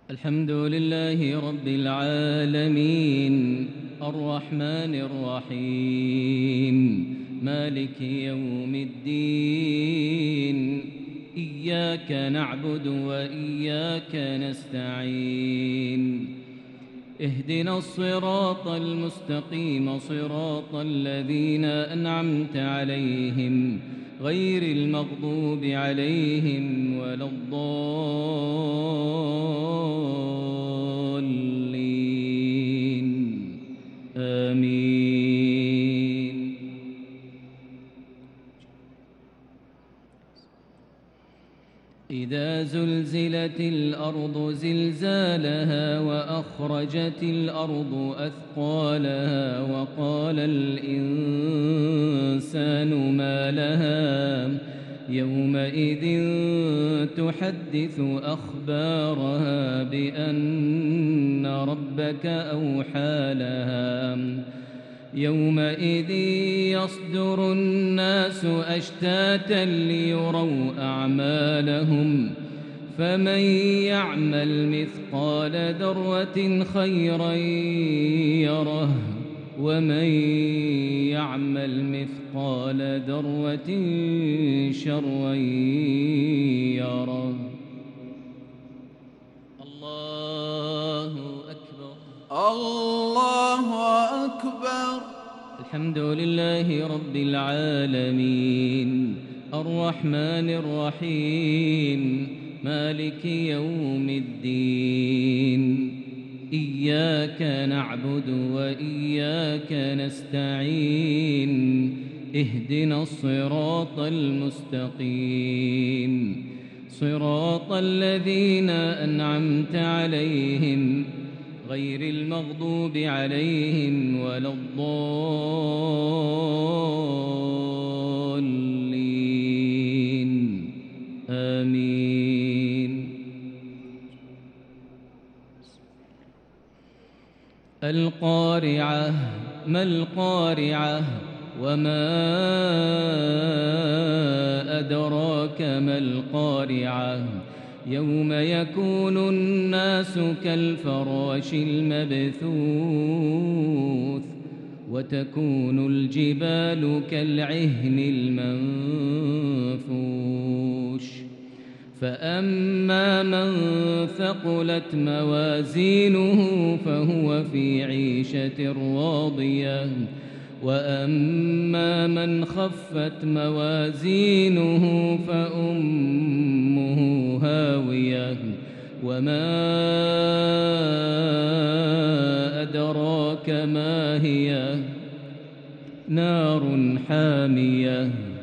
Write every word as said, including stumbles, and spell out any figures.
الحمد لله رب العالمين الرحمن الرحيم مالك يوم الدين إياك نعبد وإياك نستعين اهدنا الصراط المستقيم صراط الذين أنعمت عليهم غير المغضوب عليهم ولا الضالين آمين. إذا زلزلت الأرض زلزالها وأخرجت الأرض أثقالها وقال الإنسان ما لها يومئذ تحدث أخبارها بأن ربك أوحى لها يومئذ يصدر الناس أشتاتا ليروا أعمالهم فمن يعمل مثقال ذرة خيرا يره ومن يعمل مثقال ذرة شرا يره. الله أكبر الله أكبر. الحمد لله رب العالمين الرحمن الرحيم مالك يوم الدين إياك نعبد وإياك نستعين اهدنا الصراط المستقيم صراط الذين أنعمت عليهم غير المغضوب عليهم ولا الضالين آمين. القارعة ما القارعة وما أدراك ما القارعة يوم يكون الناس كالفراش المبثوث وتكون الجبال كالعهن المنفوش فأما من ثقلت موازينه فهو في عيشة راضية وأما من خفت موازينه فأمه هاوية وما أدراك ما هي نار حامية